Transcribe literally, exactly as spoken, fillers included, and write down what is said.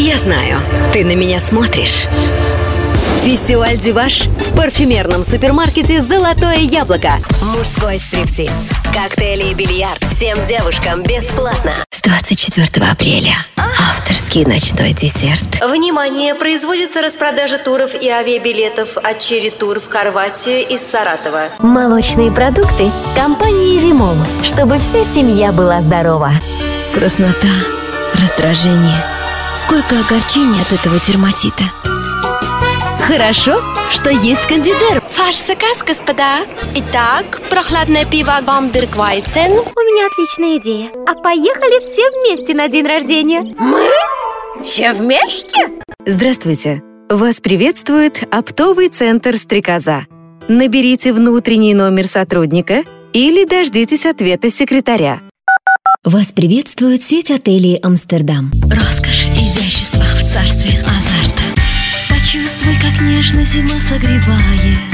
Я знаю, ты на меня смотришь. Фестиваль «Диваш» в парфюмерном супермаркете «Золотое яблоко». Мужской стриптиз, коктейли и бильярд всем девушкам бесплатно. С двадцать четвёртого апреля. Авторский ночной десерт. Внимание! Производится распродажа туров и авиабилетов от Черри Тур в Хорватию из Саратова. Молочные продукты компании «Вимол», чтобы вся семья была здорова. Краснота, раздражение. Сколько огорчений от этого дерматита. Хорошо, что есть Кандидерм. Ваш заказ, господа. Итак, прохладное пиво Бамберг-Вайцен. У меня отличная идея. А поехали все вместе на день рождения. Мы? Все вместе? Здравствуйте. Вас приветствует оптовый центр «Стрекоза». Наберите внутренний номер сотрудника или дождитесь ответа секретаря. Вас приветствует сеть отелей «Амстердам». Роскошь, изящество в царстве азарта. Почувствуй, как нежно зима согревает.